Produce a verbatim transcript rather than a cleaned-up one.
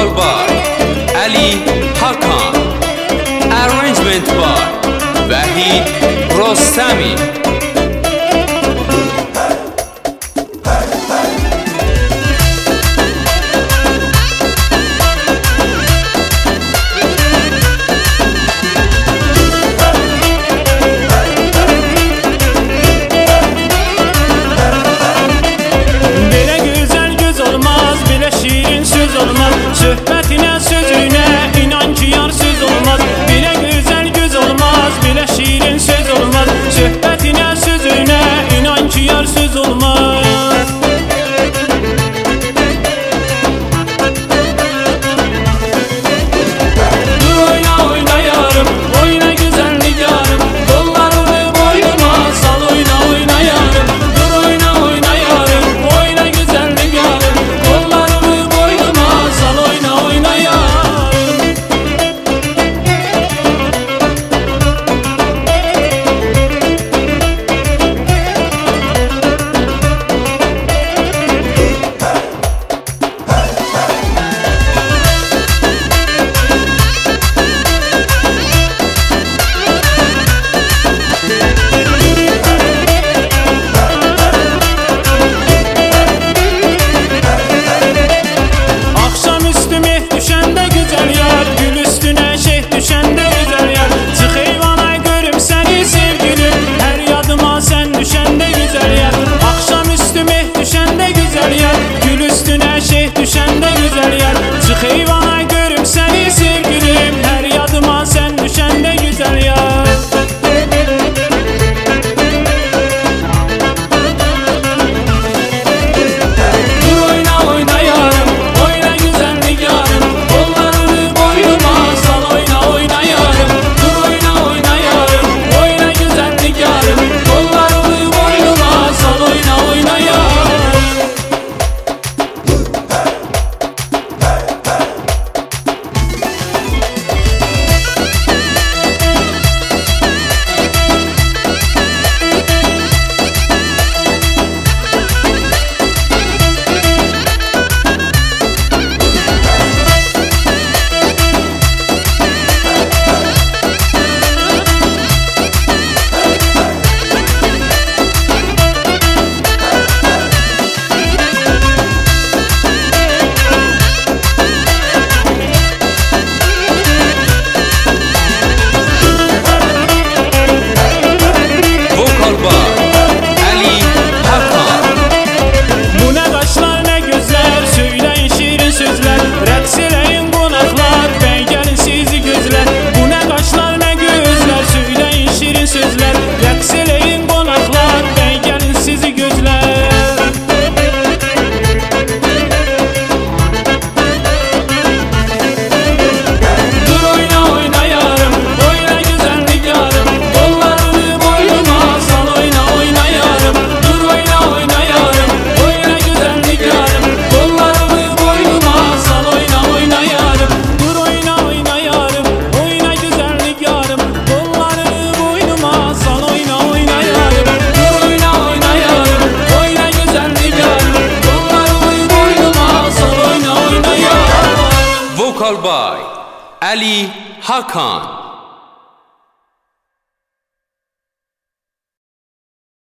Vocal by Ali Hakan. Arrangement by Vahid Rostami. Söhbetine sözüne inan ki yar söz olmaz. Bile güzel göz olmaz, bile şirin söz olmaz. Söhbetine sözüne inan ki yar söz olmaz. Dur oyna oyna yarım, oyna güzellik yarım. Kollarını boynuma sal, oyna oyna yarım. Dur oyna oyna yarım, oyna güzellik yarım. Kollarını boynuma sal, oyna oyna yarım. Çık eyvana görüm seni sevgilim, her yadıma sen düşende güzel yar. Dur oyna oyna yarım, oyna güzellik yarım. Kollarını boynuma sal, oyna oyna yarım. Dur oyna oyna yarım, oyna güzellik yarım. Kollarını boynuma sal, oyna oyna yarım. Vocal by Ali Hakan.